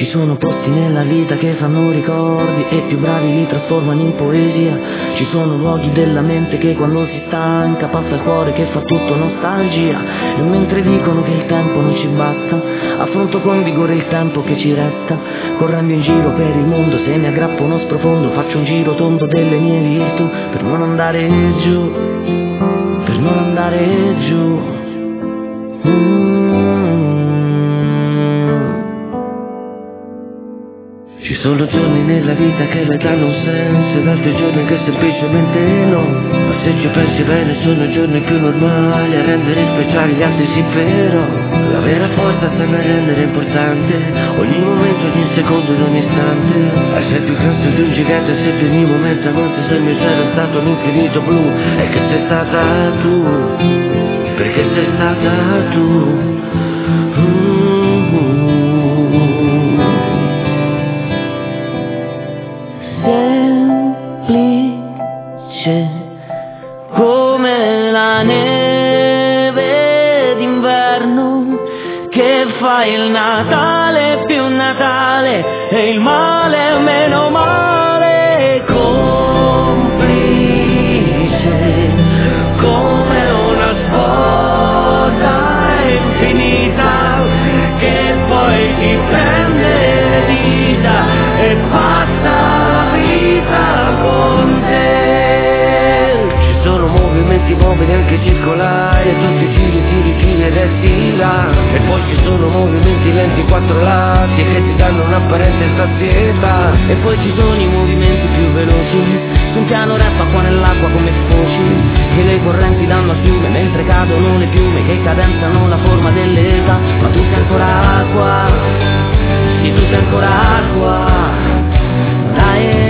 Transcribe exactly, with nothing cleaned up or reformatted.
Ci sono posti nella vita che fanno ricordi e più bravi li trasformano in poesia. Ci sono luoghi della mente che quando si stanca passa il cuore che fa tutto nostalgia. E mentre dicono che il tempo non ci basta, affronto con vigore il tempo che ci resta. Correndo in giro per il mondo, se mi aggrappo uno sprofondo, faccio un giro tondo delle mie virtù, per non andare giù, per non andare giù. mm. Ci sono giorni nella vita che le danno un senso ed altri giorni che semplicemente no. Ma se ci pensi bene sono i giorni più normali a rendere speciali gli altri sì, però la vera forza sta nel rendere importante ogni momento, ogni secondo, ogni istante. Ah, sei più grosso di un gigante, sei più ogni momento amante, se il mio cielo è stato un infinito blu. E che sei stata tu, perché sei stata tu. mm-hmm. Semplice come la neve d'inverno che fa il Natale più Natale e il male meno male. Complice come una sposa infinita che poi ti prende le dita e passa con te. Ci sono movimenti mobili anche circolari e tutti giri, giri, giri e resti là. E poi ci sono movimenti lenti quattro lati che ti danno un'apparente sazietà. E poi ci sono i movimenti più veloci su un piano rap acqua nell'acqua come sfoci che le correnti danno a fiume mentre cadono le piume che cadenzano la forma dell'età. Ma tu sei ancora acqua, sì tu sei ancora acqua, dai.